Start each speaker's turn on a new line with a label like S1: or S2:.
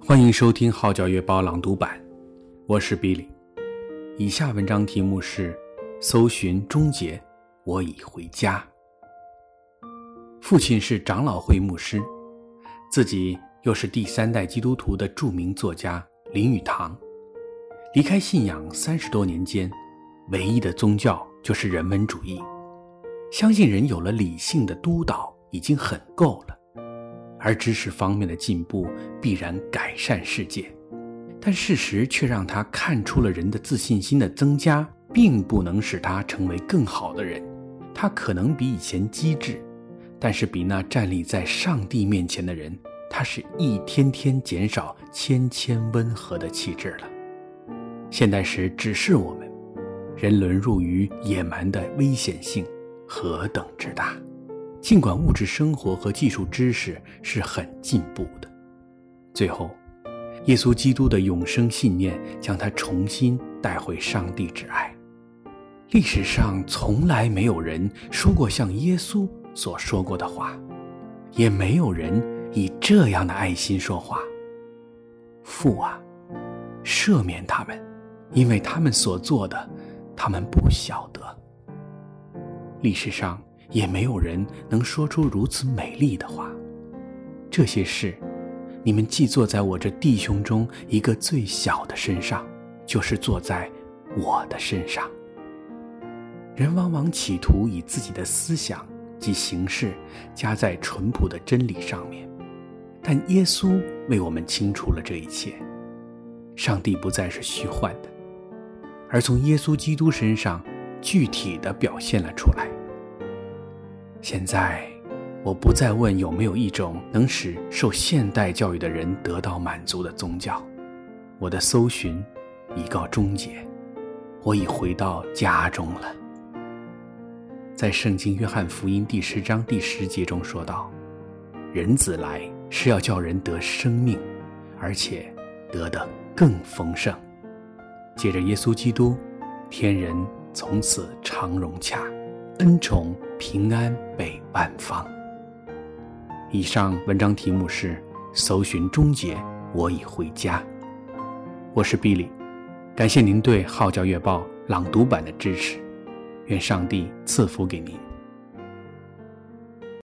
S1: 欢迎收听号角月报朗读版，我是 Billy。 以下文章题目是搜寻终结，我已回家。父亲是长老会牧师，自己又是第三代基督徒的著名作家林语堂。离开信仰30多年间，唯一的宗教就是人文主义，相信人有了理性的督导已经很够了，而知识方面的进步必然改善世界。但事实却让他看出了人的自信心的增加并不能使他成为更好的人。他可能比以前机智，但是比那站立在上帝面前的人，他是一天天减少谦温和的气质了。现代史指示我们，人沦入于野蛮的危险性何等之大。尽管物质生活和技术知识是很进步的，最后耶稣基督的永生信念将他重新带回上帝之爱。历史上从来没有人说过像耶稣所说过的话，也没有人以这样的爱心说话。父啊，赦免他们，因为他们所做的，他们不晓得。历史上也没有人能说出如此美丽的话。这些事，你们既做在我这弟兄中一个最小的身上，就是做在我的身上。人往往企图以自己的思想及行事加在淳朴的真理上面，但耶稣为我们清除了这一切。上帝不再是虚幻的，而从耶稣基督身上具体地表现了出来。现在我不再问有没有一种能使受现代教育的人得到满足的宗教，我的搜寻已告终结，我已回到家中了。在圣经约翰福音第10章第10节中说道，人子来是要叫人得生命，而且得的更丰盛。借着耶稣基督，天人从此常融洽，恩宠平安被万方。以上文章题目是搜寻终结，我已回家。我是 Billy， 感谢您对号角月报朗读版的支持，愿上帝赐福给您。